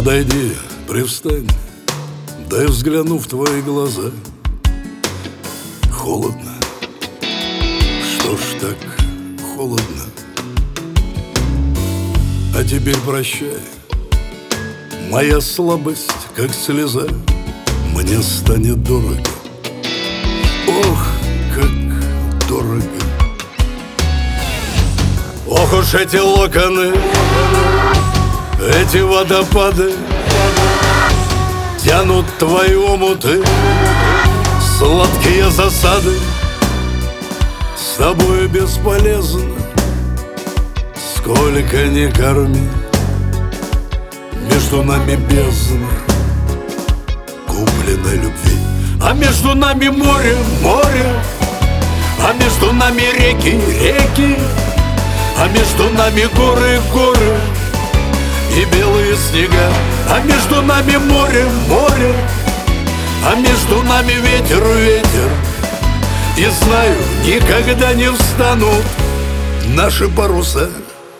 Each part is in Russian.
Подойди, привстань, дай взгляну в твои глаза. Холодно, что ж так холодно? А теперь прощай, моя слабость, как слеза, мне станет дорого. Ох, как дорого. Ох уж эти локоны, эти водопады тянут твои омуты, сладкие засады. С тобой бесполезно, сколько ни корми, между нами бездна купленной любви. А между нами море, море, а между нами реки, реки, а между нами горы, горы и белые снега. А между нами море, море, а между нами ветер, ветер. И знаю, никогда не встанут наши паруса.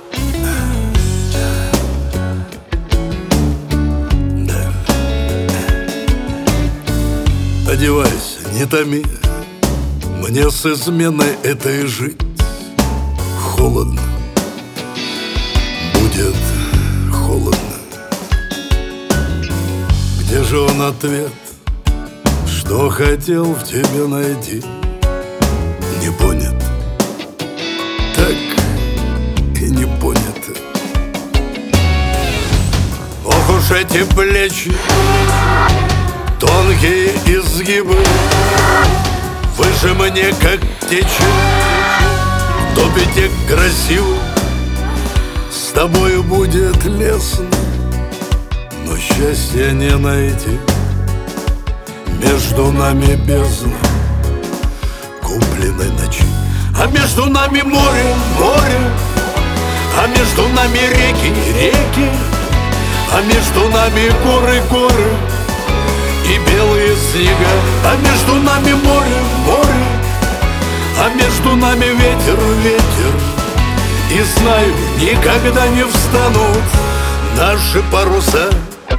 Да. Одевайся, не томи, мне с изменой этой жить холодно, будет холодно. Где же он ответ, что хотел в тебе найти? Не понят, так и не понят. Ох уж эти плечи, тонкие изгибы, вы же мне как течет, топите красиво. С тобою будет лестно, но счастья не найти. Между нами бездна купленной ночи. А между нами море, море, а между нами реки, реки, а между нами горы, горы и белые снега. А между нами море, море, а между нами ветер, ветер. И знаю, никогда не встанут наши паруса.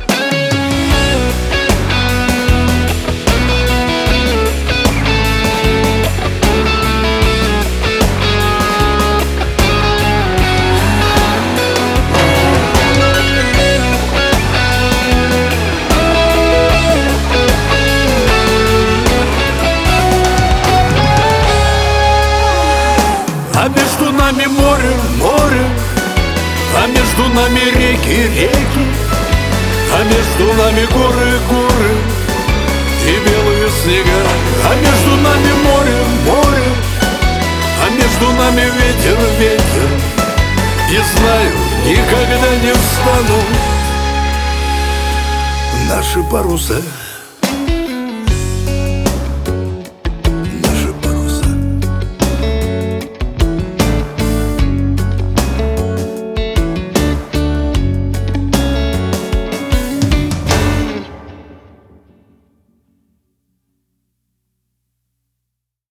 А между нами море, море, а между нами реки, реки, а между нами горы, горы и белые снега. А между нами море, море, а между нами ветер, ветер. И знаю, никогда не встанут наши паруса.